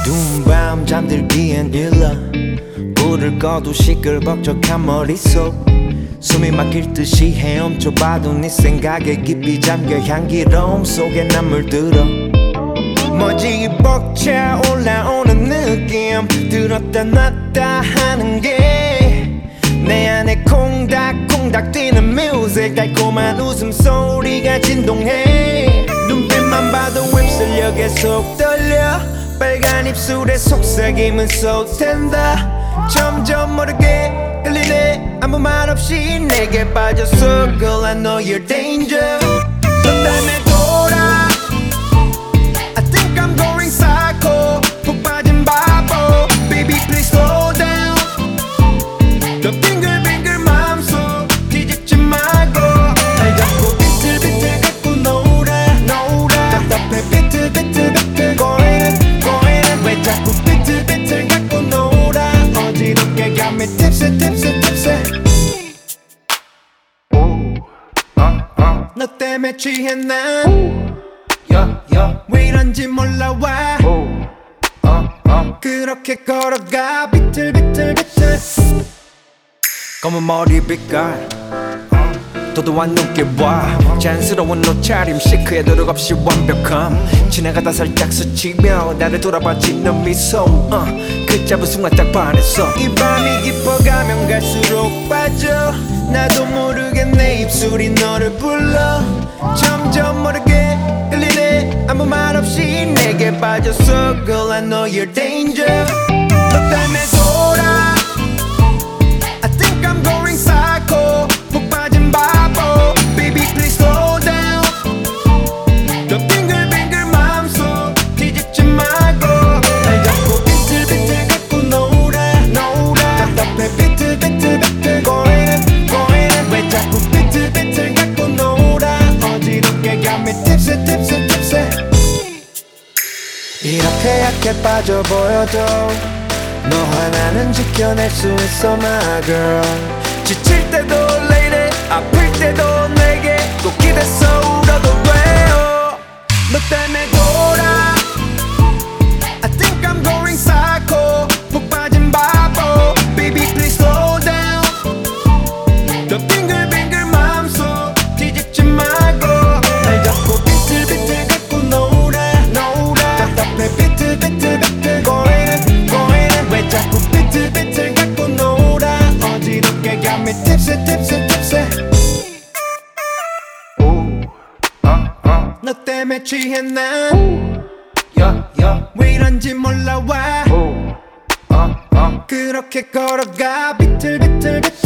어두운 밤 잠들기엔 일러 불을 꺼도 시끌벅적한 머릿속 숨이 막힐 듯이 헤엄쳐봐도 네 생각에 깊이 잠겨 향기로움 속에 난 물들어 먼지 벅차 올라오는 느낌 들었다 놨다 하는 게 내 안에 콩닥콩닥 뛰는 뮤직 달콤한 웃음소리가 진동해 눈빛만 봐도 휩쓸려 계속 떨려 빨간 입술에 속삭임은 쏟댄다 점점 모르게 끌리네 아무 말 없이 내게 빠졌어 Girl I know you're danger 너 때문에 돌아 I think I'm going psycho 푹 빠진 바보 Baby please slow down 너 빙글빙글 마음속 뒤집지 말고 날 잡고 비틀비틀 갖고 놀아 답답해 비틀비틀 고이는 왜 자꾸 비틀비틀 갖고 놀아 어지럽게 got me tipsy 너 때문에 취해 난 왜 이런지 몰라 와 그렇게 걸어가 비틀비틀 검은 머리 빛깔 도도한 눈길과 자연스러운 옷차림 시크해 노력 없이 완벽함 지나가다 살짝 스치며 나를 돌아봐지는 미소 그 짧은 순간 딱 반했어 이 밤이 깊어가면 갈수록 빠져 나도 모르게 내 입술이 너를 불러 점점 모르게 끌리네 아무 말 없이 내게 빠졌어 Girl I know you're danger 너 때문에 돌아 I think I'm going psycho 푹 빠진 바보 Baby please slow down 너 빙글빙글 마음속 뒤집지 말고 날 잡고 비틀비틀 갖고 놀아 답답해 비틀비틀 고이는 왜 자꾸 비틀비틀 갖고 놀아 어지럽게 got me tipsy 이렇게 약해 빠져 보여도 너 하나는 지켜낼 수 있어 my girl 지칠 때도 lady 아플 때도 내게 꼭 기대서 울어도 돼요 너 때문에 돌아 I think I'm going psycho 푹 빠진 바보 Baby please slow down 너 빙글빙글 마음속 뒤집지 말고 날 잡고 비틀비틀 갖고 놀아 답답해 비틀비틀 고이는 왜 자꾸 비틀비틀 갖고 놀아 어지럽게 got me tipsy 너 때문에 취해 난 왜 이런지 몰라 와 그렇게 걸어가 비틀비틀